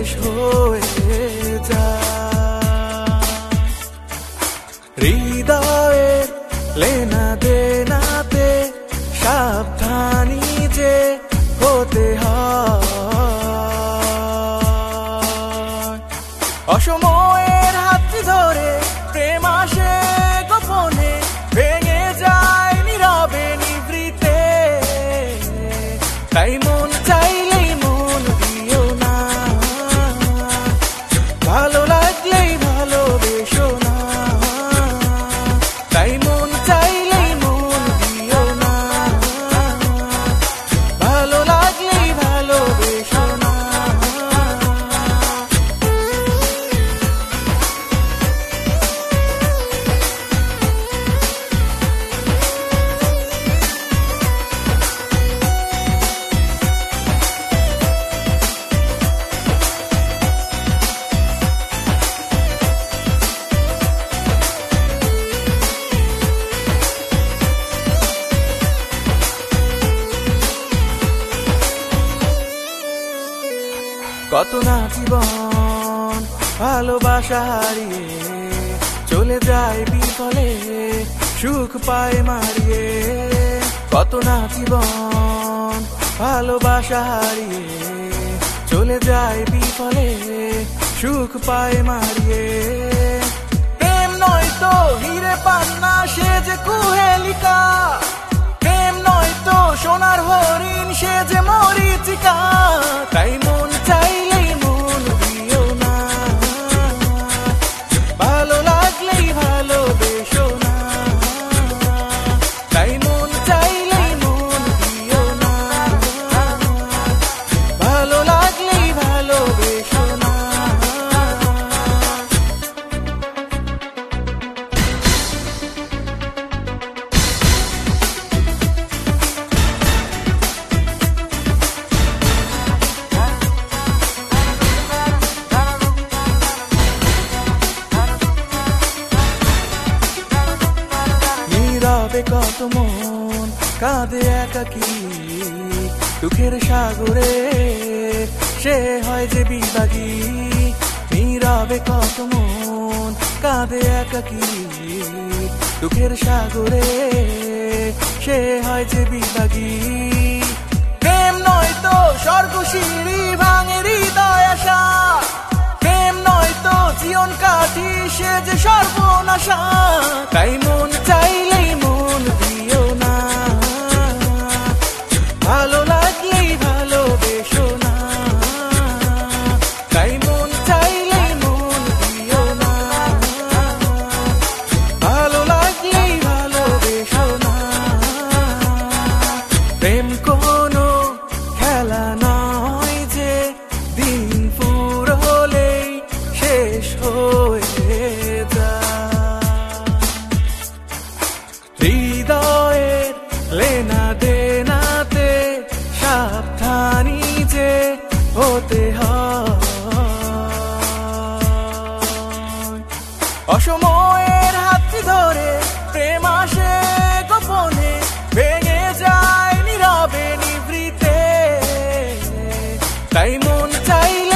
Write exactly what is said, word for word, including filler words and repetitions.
শেষ হয়ে যায়। হৃদয়ের লেনা দেনাতে সাবধানী যে হতে হয়। অসময়ের হাতটি ধরে প্রেম আসে গোপনে, ভেঙে যায় নীরবে নিভৃতে। তাই মন চাইলেই মন দিও না, ভালো লাগলেই ভালোবেসো না। তাই মন চাইলেই মন দিও না, ভালো লাগলেই ভালোবেসো না। কত না জীবন ভালোবাসা হারিয়ে চলে যায় বিফলে, সুখ পায় মারিয়ে। কত না জীবন ভালোবাসা হারিয়ে চলে যায় বিফলে, সুখ পায় মারিয়ে। প্রেম নয় তো হিরে পান্না সে যে কুহেলিকা, প্রেম নয় তো সোনার হরিণ সে যে মরীচিকা। তাই মন চাইলেই মন দিও না, ভালো লাগলেই ভালোবেসো না। তাই মন চাইলেই মন দিও না, ভালো লাগলেই ভালোবেসো না। নীরবে কত মন কাঁদে একাকী, দুঃখের সাগরে সে হয় যে বিভাগী। নীরবে কত মন কাঁদে একাকী, দুঃখের সাগরে সে হয় যে বিভাগী। প্রেম নয় তো স্বর্গ সিঁড়ি ভাঙে হৃদয় আশা, প্রেম নয় তো জীবন কাঠি সে যে সর্বনাশা। তাই মন চাইলেই মন দিও না, ভালো লাগলেই ভালোবেসো না। তাই মন চাইলেই মন দিও না, ভালো লাগলেই ভালোবেসো না। প্রেম কোনো খেলা নয় যে দিন ফুরলেই শেষ হয়ে যায়। হৃদয়ের লেনা দেনাতে সাবধানী যে হতে হয়। অসময়ের হাতটি ধরে প্রেম আসে গোপনে, ভেঙে যায় নীরবে নিভৃতে। তাই মন চাইলে